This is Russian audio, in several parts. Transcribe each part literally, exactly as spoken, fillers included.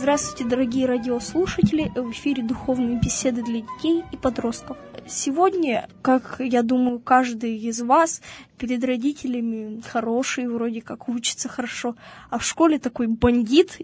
Здравствуйте, дорогие радиослушатели! В эфире духовные беседы для детей и подростков. Сегодня, как я думаю, каждый из вас перед родителями хороший, вроде как учится хорошо, а в школе такой бандит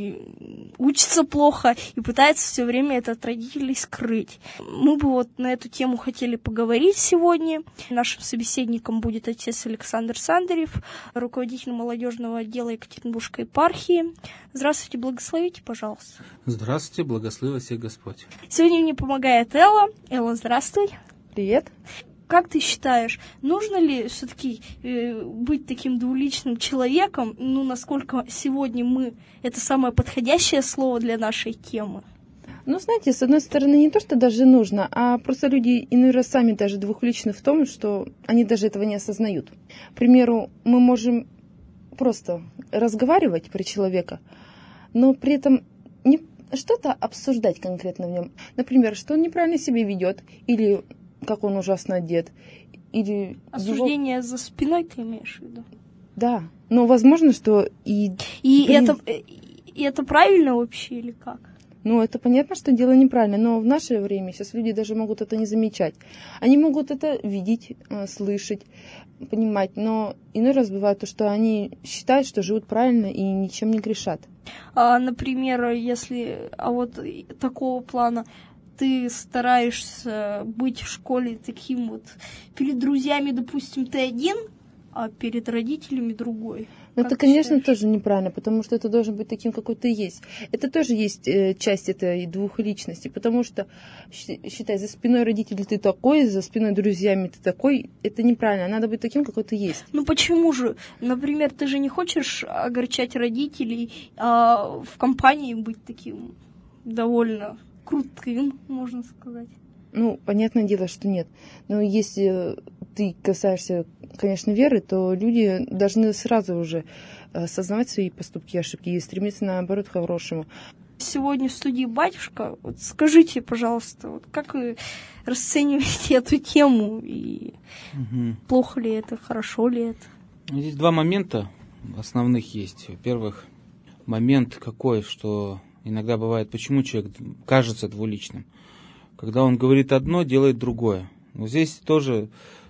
и учится плохо, и пытается все время это от родителей скрыть. Мы бы вот на эту тему хотели поговорить сегодня. Нашим собеседником будет отец Александр Сандарев, руководитель молодежного отдела Екатеринбургской епархии. Здравствуйте, благословите, пожалуйста. Здравствуйте, благослови всех Господь. Сегодня мне помогает Элла. Элла, здравствуй. Привет. Как ты считаешь, нужно ли все-таки э, быть таким двуличным человеком? Ну, насколько сегодня мы это самое подходящее слово для нашей темы? Ну, знаете, с одной стороны, не то, что даже нужно, а просто люди иной раз сами даже двухличны в том, что они даже этого не осознают. К примеру, мы можем просто разговаривать про человека, но при этом не что-то обсуждать конкретно в нем. Например, что он неправильно себя ведет, или как он ужасно одет, или... Осуждение его... за спиной ты имеешь в виду? Да, но возможно, что и... И, блин, это, и это правильно вообще или как? Ну, это понятно, что дело неправильно, но в наше время сейчас люди даже могут это не замечать. Они могут это видеть, слышать, понимать, но иной раз бывает то, что они считают, что живут правильно и ничем не грешат. А, например, если а вот такого плана ты стараешься быть в школе таким вот, перед друзьями, допустим, ты один, а перед родителями другой. Ну, Как это, конечно, считаешь? тоже неправильно, потому что это должен быть таким, какой ты есть. Это тоже есть э, часть этой двухличности, потому что, считай, за спиной родителей ты такой, за спиной друзьями ты такой. Это неправильно, надо быть таким, какой ты есть. Ну почему же? Например, ты же не хочешь огорчать родителей, а в компании быть таким довольно крутым, можно сказать. Ну, понятное дело, что нет. Но если ты касаешься, конечно, веры, то люди должны сразу уже осознавать свои поступки и ошибки и стремиться, наоборот, к хорошему. Сегодня в студии батюшка. Вот скажите, пожалуйста, вот как вы расцениваете эту тему? И угу. Плохо ли это, хорошо ли это? Здесь два момента основных есть. Во-первых, момент какой, что иногда бывает, почему человек кажется двуличным. Когда он говорит одно, делает другое. Но здесь тоже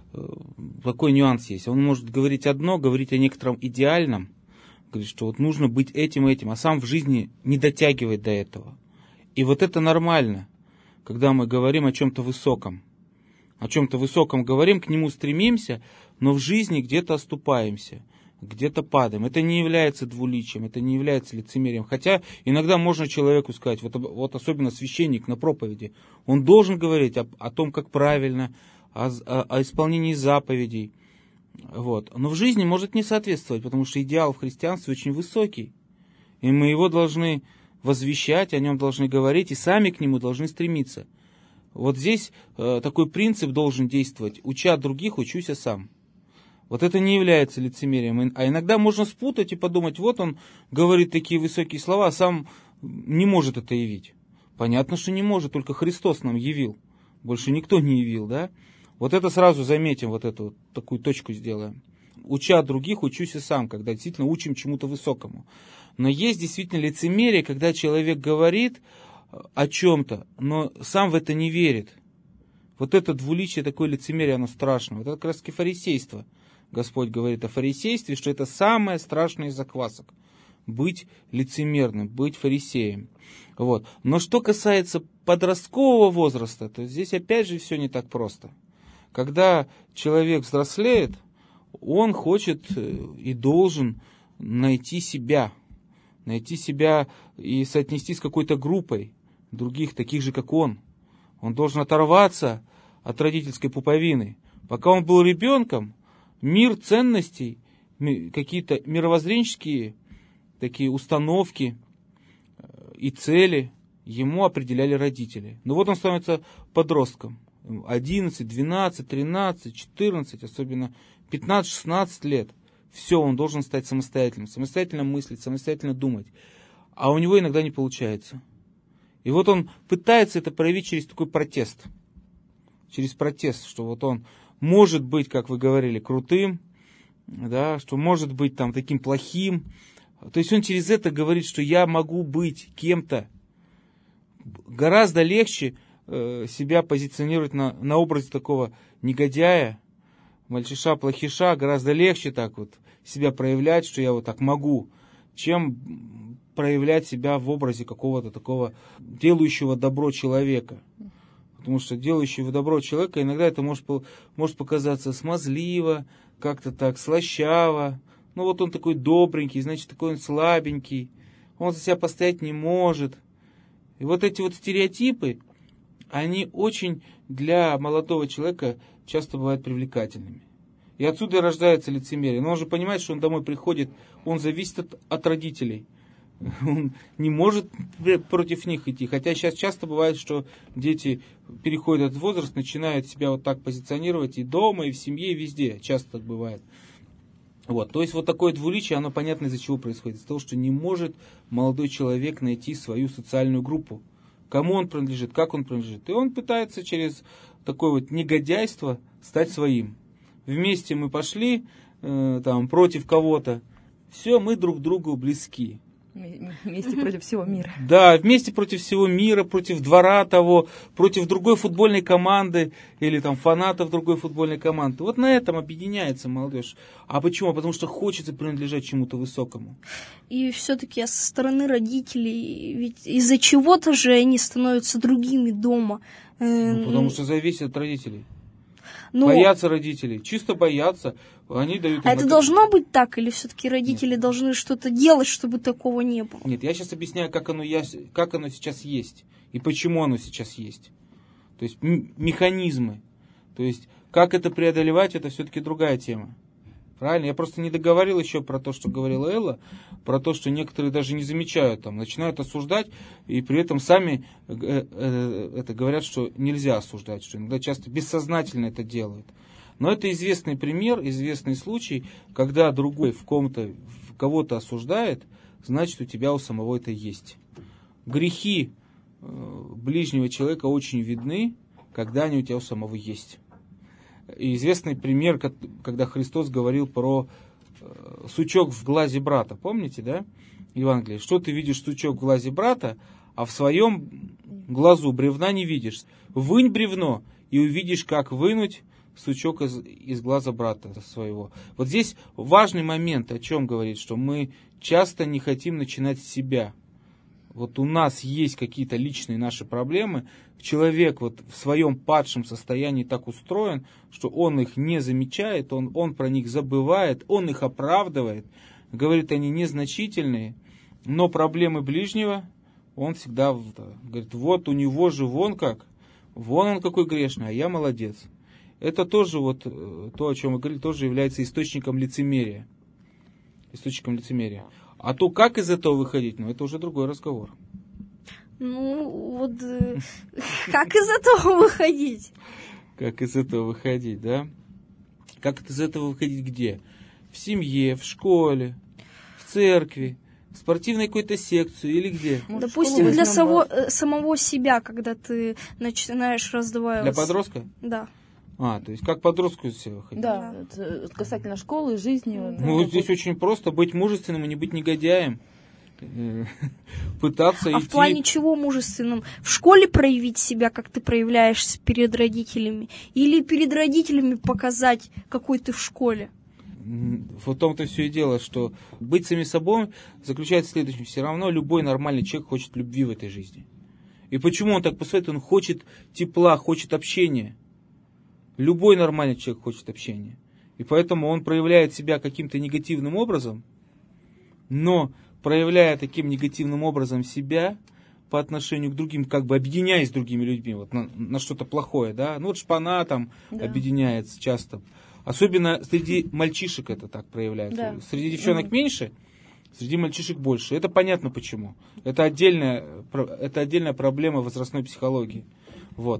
такой нюанс есть. Он может говорить одно, говорить о некотором идеальном, говорит, что вот нужно быть этим и этим, а сам в жизни не дотягивает до этого. И вот это нормально, когда мы говорим о чем-то высоком. О чем-то высоком говорим, к нему стремимся, но в жизни где-то оступаемся, где-то падаем. Это не является двуличием, это не является лицемерием. Хотя иногда можно человеку сказать, вот, вот особенно священник на проповеди, он должен говорить о, о том, как правильно, о, о, о исполнении заповедей. Вот. Но в жизни может не соответствовать, потому что идеал в христианстве очень высокий. И мы его должны возвещать, о нем должны говорить, и сами к нему должны стремиться. Вот здесь э, такой принцип должен действовать. Уча других, учусь я сам. Вот это не является лицемерием. А иногда можно спутать и подумать, вот он говорит такие высокие слова, а сам не может это явить. Понятно, что не может, только Христос нам явил. Больше никто не явил, да? Вот это сразу заметим, вот эту вот такую точку сделаем. Уча других, учусь и сам, когда действительно учим чему-то высокому. Но есть действительно лицемерие, когда человек говорит о чем-то, но сам в это не верит. Вот это двуличие, такое лицемерие, оно страшно. Вот это как раз таки фарисейство. Господь говорит о фарисействе, что это самое страшное из заквасок. Быть лицемерным, быть фарисеем. Вот. Но что касается подросткового возраста, то здесь опять же все не так просто. Когда человек взрослеет, он хочет и должен найти себя. Найти себя и соотнести с какой-то группой других, таких же, как он. Он должен оторваться от родительской пуповины. Пока он был ребенком, мир ценностей, какие-то мировоззренческие такие установки и цели ему определяли родители. Но вот он становится подростком. одиннадцать, двенадцать, тринадцать, четырнадцать, особенно пятнадцать-шестнадцать лет. Все, он должен стать самостоятельным. Самостоятельно мыслить, самостоятельно думать. А у него иногда не получается. И вот он пытается это проявить через такой протест. Через протест, что вот он может быть, как вы говорили, крутым, да, что может быть там таким плохим, То есть он через это говорит, что я могу быть кем-то. Гораздо легче э, себя позиционировать на, на образе такого негодяя, мальчиша-плохиша, гораздо легче так вот себя проявлять, что я вот так могу, чем проявлять себя в образе какого-то такого делающего добро человека. Потому что делающего добро человека иногда это может, может показаться смазливо, как-то так слащаво. Ну вот он такой добренький, значит такой он слабенький, он за себя постоять не может. И вот эти вот стереотипы, они очень для молодого человека часто бывают привлекательными. И отсюда и рождается лицемерие. Но он же понимает, что он домой приходит, он зависит от, от родителей. Он не может против них идти. Хотя сейчас часто бывает, что дети переходят этот возраст, начинают себя вот так позиционировать и дома, и в семье, и везде. Часто так бывает. Вот. То есть вот такое двуличие, оно понятно из-за чего происходит. Из-за того, что не может молодой человек найти свою социальную группу. Кому он принадлежит, как он принадлежит. И он пытается через такое вот негодяйство стать своим. Вместе мы пошли э, там, против кого-то. Все, мы друг другу близки. Вместе против всего мира. Да, вместе против всего мира, против двора того, против другой футбольной команды или там фанатов другой футбольной команды. Вот на этом объединяется молодежь. А почему? Потому что хочется принадлежать чему-то высокому. И все-таки со стороны родителей, ведь из-за чего-то же они становятся другими дома. Ну, потому что зависит от родителей. Ну, боятся родителей, чисто боятся. Они дают им а это должно быть так, или все-таки родители Нет. должны что-то делать, чтобы такого не было? Нет, я сейчас объясняю, как оно, как оно сейчас есть и почему оно сейчас есть. То есть м- механизмы. То есть как это преодолевать, это все-таки другая тема. Правильно? Я просто не договорил еще про то, что говорила Элла, про то, что некоторые даже не замечают, там, начинают осуждать, и при этом сами э, э, это говорят, что нельзя осуждать, что иногда часто бессознательно это делают. Но это известный пример, известный случай, когда другой в ком-то, в кого-то осуждает, значит, у тебя у самого это есть. Грехи э, ближнего человека очень видны, когда они у тебя у самого есть. И известный пример, когда Христос говорил про э, сучок в глазе брата. Помните, да? Евангелие. Что ты видишь сучок в глазе брата, а в своем глазу бревна не видишь. Вынь бревно и увидишь, как вынуть сучок из, из глаза брата своего. Вот здесь важный момент, о чем говорит, что мы часто не хотим начинать с себя. Вот у нас есть какие-то личные наши проблемы, человек вот в своем падшем состоянии так устроен, что он их не замечает, он, он про них забывает, он их оправдывает, говорит, они незначительные, но проблемы ближнего он всегда говорит, вот у него же вон как, вон он какой грешный, а я молодец. Это тоже вот то, о чем мы говорили, тоже является источником лицемерия. Источником лицемерия. А то, как из этого выходить, ну, это уже другой разговор. Ну, вот э, как из этого выходить? Как из этого выходить, да? Как из этого выходить где? В семье, в школе, в церкви, в спортивной какой-то секции или где? Может, допустим, для само, самого себя, когда ты начинаешь раздваиваться. Для подростка? Да. А, то есть как подростку из себя выходить? Да, это касательно школы, жизни. Ну, вот здесь очень просто быть мужественным и не быть негодяем. Пытаться а идти... в плане чего мужественным? В школе проявить себя, как ты проявляешься перед родителями? Или перед родителями показать, какой ты в школе? В том-то все и дело, что быть самим собой заключается в следующем. Все равно любой нормальный человек хочет любви в этой жизни. И почему он так поступает? Он хочет тепла, хочет общения. Любой нормальный человек хочет общения. И поэтому он проявляет себя каким-то негативным образом, но проявляя таким негативным образом себя по отношению к другим, как бы объединяясь с другими людьми, вот на, на что-то плохое, да, ну вот шпана там да. объединяется часто. Особенно среди мальчишек это так проявляется. Да. Среди девчонок угу. меньше, среди мальчишек больше. Это понятно почему. Это отдельная, это отдельная проблема возрастной психологии. Вот.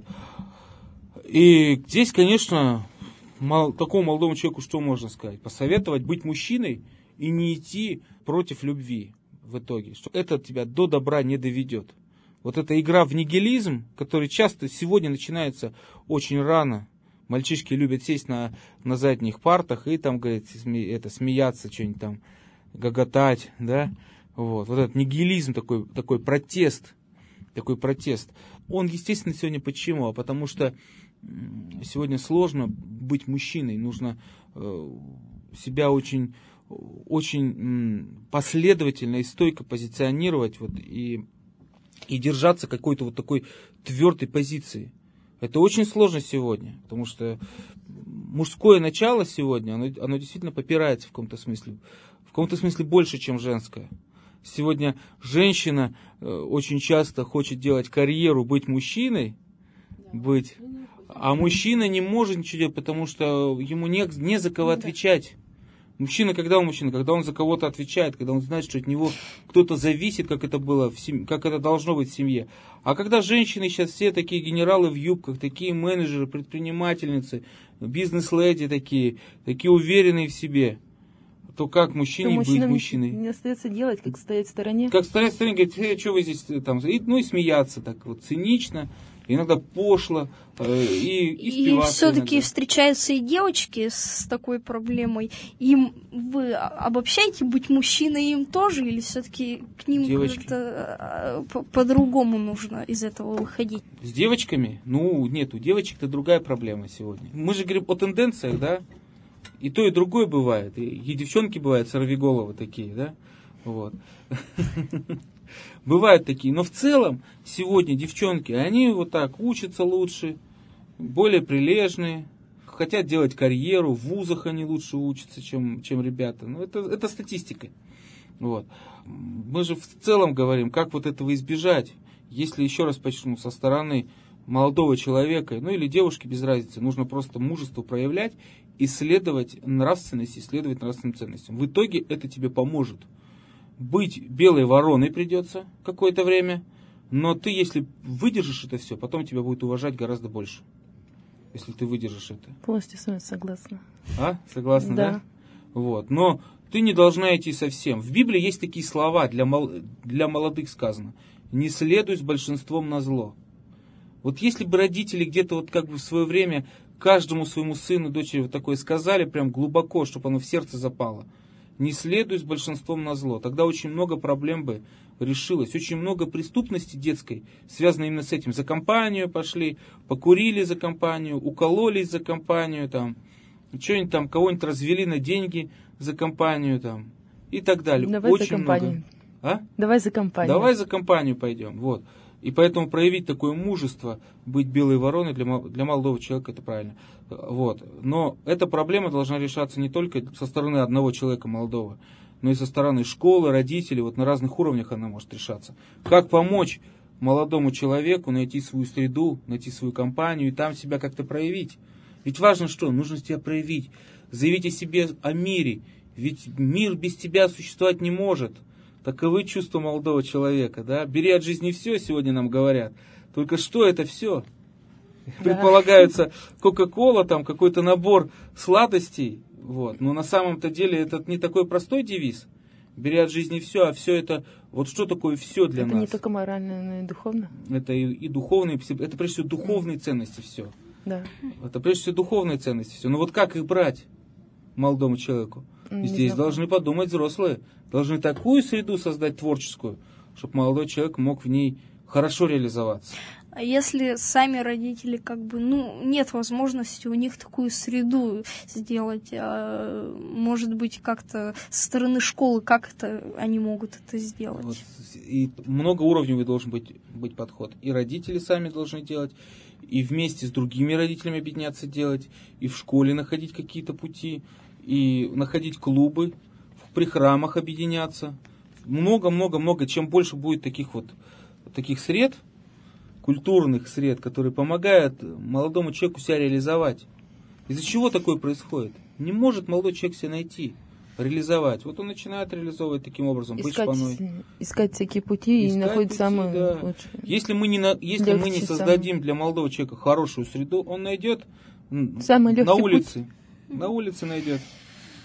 И здесь, конечно, мол, такому молодому человеку что можно сказать? Посоветовать быть мужчиной и не идти против любви в итоге. Что это тебя до добра не доведет. Вот эта игра в нигилизм, который часто сегодня начинается очень рано. Мальчишки любят сесть на, на задних партах и там, говорит, сме, это, смеяться, что-нибудь там гоготать, да, вот, вот этот нигилизм, такой, такой протест, такой протест, он, естественно, сегодня почему? А потому что сегодня сложно быть мужчиной, нужно э, себя очень, очень последовательно и стойко позиционировать вот, и, и держаться какой-то вот такой твердой позиции. Это очень сложно сегодня, потому что мужское начало сегодня, оно, оно действительно попирается в каком-то смысле, в каком-то смысле больше, чем женское. Сегодня женщина э, очень часто хочет делать карьеру, быть мужчиной, быть, а мужчина не может ничего делать, потому что ему не, не за кого отвечать. Мужчина, когда он мужчина? Когда он за кого-то отвечает, когда он знает, что от него кто-то зависит, как это было в семье, как это должно быть в семье. А когда женщины сейчас все такие генералы в юбках, такие менеджеры, предпринимательницы, бизнес-леди такие, такие уверенные в себе, то как мужчине быть мужчиной? Не остается делать, как стоять в стороне. Как стоять в стороне, говорить, э, что вы здесь там, и, ну и смеяться так вот цинично, иногда пошло, э, и, и И все-таки встречаются и девочки с такой проблемой. Им вы обобщаете быть мужчиной им тоже, или все-таки к ним девочки. Как-то по- по-другому нужно из этого выходить? С девочками? Ну, нет, у девочек-то другая проблема сегодня. Мы же говорим о тенденциях, да? И то, и другое бывает. И, и девчонки бывают сорвиголовы такие, да? Вот. Бывают такие. Но в целом сегодня девчонки, они вот так учатся лучше, более прилежные, хотят делать карьеру, в вузах они лучше учатся, чем, чем ребята. Ну, это, это статистика. Вот. Мы же в целом говорим, как вот этого избежать, если, еще раз подчеркну, со стороны молодого человека, ну или девушки, без разницы, нужно просто мужество проявлять, исследовать нравственность, исследовать нравственным ценностям. В итоге это тебе поможет. Быть белой вороной придется какое-то время, но ты, если выдержишь это все, потом тебя будет уважать гораздо больше. Если ты выдержишь это. Полностью с вами согласна. А? Согласна, да? Да. Вот. Но ты не должна идти совсем. В Библии есть такие слова, для, мол... для молодых сказано. Не следуй с большинством назло. Вот если бы родители где-то вот как бы в свое время каждому своему сыну, дочери вот такое сказали, прям глубоко, чтобы оно в сердце запало. Не следуй с большинством назло. Тогда очень много проблем бы решилось. Очень много преступности детской связано именно с этим. За компанию пошли, покурили за компанию, укололись за компанию, там, что-нибудь там, кого-нибудь развели на деньги за компанию, там, и так далее. Давай очень за компанию. много. А? Давай за компанию. Давай за компанию пойдем. Вот. И поэтому проявить такое мужество, быть белой вороной для, для молодого человека, это правильно. Вот. Но эта проблема должна решаться не только со стороны одного человека молодого, но и со стороны школы, родителей. Вот на разных уровнях она может решаться. Как помочь молодому человеку найти свою среду, найти свою компанию и там себя как-то проявить? Ведь важно что? Нужно себя проявить. Заявить о себе, о мире. Ведь мир без тебя существовать не может. Таковы чувства молодого человека, да? Бери от жизни все, сегодня нам говорят. Только что это все? Да. Предполагается Кока-Кола, там какой-то набор сладостей. Вот. Но на самом-то деле это не такой простой девиз. Бери от жизни все, а все это... Вот что такое все для это нас? Это не только морально, но и духовно. Это и, и духовные, это прежде всего духовные ценности все. Да. Это прежде всего духовные ценности все. Но вот как их брать молодому человеку? Не Здесь знаю. должны подумать взрослые. Должны такую среду создать творческую, чтобы молодой человек мог в ней хорошо реализоваться. А если сами родители, как бы, ну, нет возможности у них такую среду сделать, а, может быть, как-то со стороны школы, как это они могут это сделать? Вот. И многоуровневый должен быть, быть подход. И родители сами должны делать, и вместе с другими родителями объединяться делать, и в школе находить какие-то пути, и находить клубы, при храмах объединяться. Много-много-много. Чем больше будет таких вот таких сред, культурных сред, которые помогают молодому человеку себя реализовать. Из-за чего такое происходит? Не может молодой человек себя найти, реализовать. Вот он начинает реализовывать таким образом, быть искать, шпаной. Искать всякие пути искать и находить пути, самые да. лучшие. Если мы не, на, если мы не создадим для молодого человека хорошую среду, он найдет самый на улице. путь. На улице найдет.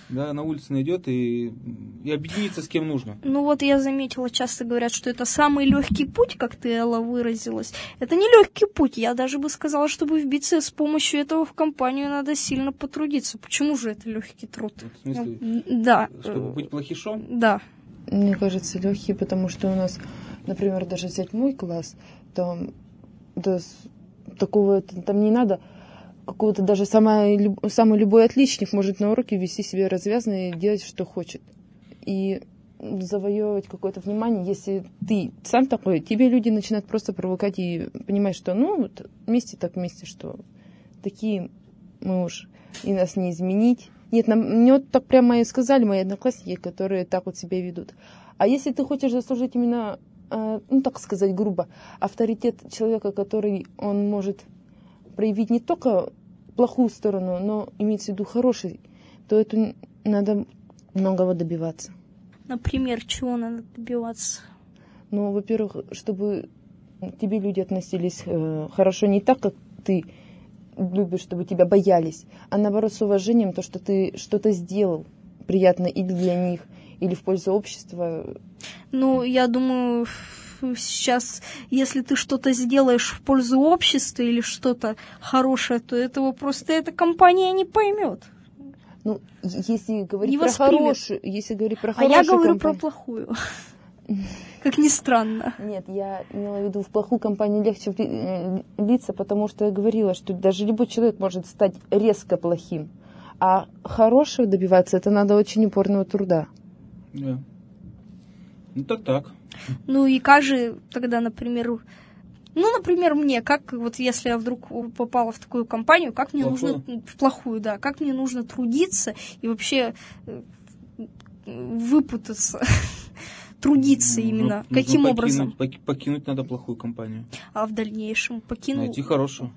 Да, на улице найдет и, и объединится с кем нужно. Ну вот я заметила, часто говорят, что это самый легкий путь, как ты, Элла, выразилась. Это не легкий путь. Я даже бы сказала, чтобы вбиться с помощью этого в компанию, надо сильно потрудиться. Почему же это легкий труд? В смысле, да. Чтобы быть плохишом? Да. Мне кажется, легкий, потому что у нас, например, даже взять мой класс, там да, такого там не надо. Какого-то даже самый, самый любой отличник может на уроке вести себя развязно и делать, что хочет. И завоевывать какое-то внимание, если ты сам такой, тебе люди начинают просто привыкать и понимать, что ну, вот вместе так вместе, что такие мы уж, и нас не изменить. Нет, нам, мне вот так прямо и сказали мои одноклассники, которые так вот себя ведут. А если ты хочешь заслужить именно, э, ну так сказать грубо, авторитет человека, который он может проявить не только плохую сторону, но имеется в виду хороший, то это надо многого добиваться. Например, чего надо добиваться? Ну, во-первых, чтобы к тебе люди относились э, хорошо не так, как ты любишь, чтобы тебя боялись, а наоборот с уважением, то, что ты что-то сделал приятно или для них, или в пользу общества. Ну, я думаю, сейчас, если ты что-то сделаешь в пользу общества или что-то хорошее, то этого просто эта компания не поймет. Ну, если говорить не про воспримет. хорошую, если говорить про а хорошую я говорю компанию... про плохую. Как ни странно. Нет, я имела в виду, в плохую компанию легче влиться, потому что я говорила, что даже любой человек может стать резко плохим, а хорошего добиваться, это надо очень упорного труда. Да. Ну, так так. Ну, и как же тогда, например... Ну, например, мне, как вот если я вдруг попала в такую компанию, как мне Плохую? нужно... В плохую, да. Как мне нужно трудиться и вообще выпутаться... Трудиться именно. Ну, каким покинуть, образом? Покинуть, покинуть надо плохую компанию. А в дальнейшем покинуть? Найти хорошую.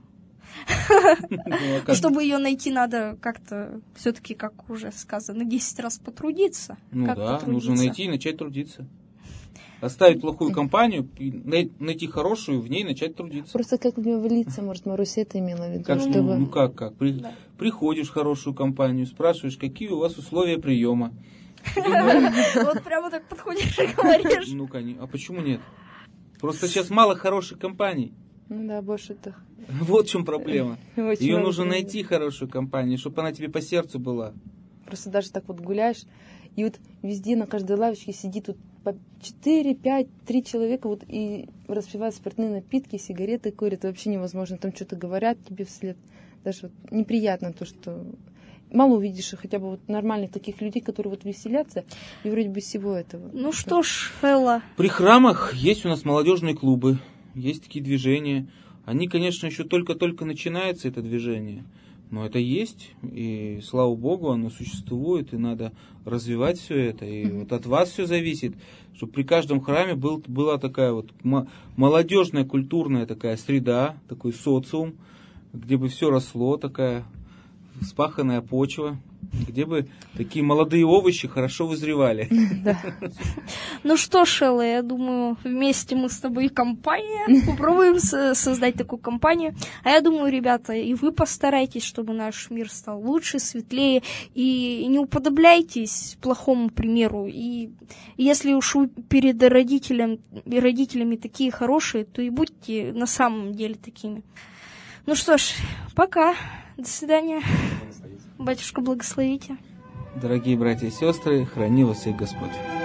Чтобы ее найти, надо как-то все-таки, как уже сказано, десять раз потрудиться. Ну как да, потрудиться? нужно найти и начать трудиться. Оставить плохую компанию, найти хорошую, в ней начать трудиться. Просто как в нее влиться, может, Маруся это имела в виду? Как, чтобы... Ну как, как? При, Да. Приходишь в хорошую компанию, спрашиваешь, какие у вас условия приема. Вот прямо так подходишь и говоришь. Ну, конечно. А почему нет? Просто сейчас мало хороших компаний. Ну да, больше так. Вот в чем проблема. Очень Ее много нужно проблем. найти хорошую компанию, чтобы она тебе по сердцу была. Просто даже так вот гуляешь, и вот везде на каждой лавочке сидит вот по четыре, пять, три человека вот и распивают спиртные напитки, сигареты курят. Вообще невозможно. Там что-то говорят тебе вслед. Даже вот неприятно то, что... Мало увидишь хотя бы вот нормальных таких людей, которые вот веселятся, и вроде бы всего этого. Ну что ж, Элла. При храмах есть у нас молодежные клубы, есть такие движения. Они, конечно, еще только-только начинается это движение, но это есть, и слава Богу, оно существует, и надо развивать все это. И mm-hmm. вот от вас все зависит, чтобы при каждом храме был, была такая вот молодежная, культурная такая среда, такой социум, где бы все росло, такая вспаханная почва, где бы такие молодые овощи хорошо вызревали. Ну что ж, Элла, я думаю, вместе мы с тобой компания, попробуем создать такую компанию. А я думаю, ребята, и вы постарайтесь, чтобы наш мир стал лучше, светлее, и не уподобляйтесь плохому примеру. И если уж вы перед родителями, родителями такие хорошие, то и будьте на самом деле такими. Ну что ж, пока. До свидания. Батюшка, благословите. Дорогие братья и сестры, храни вас всех Господь.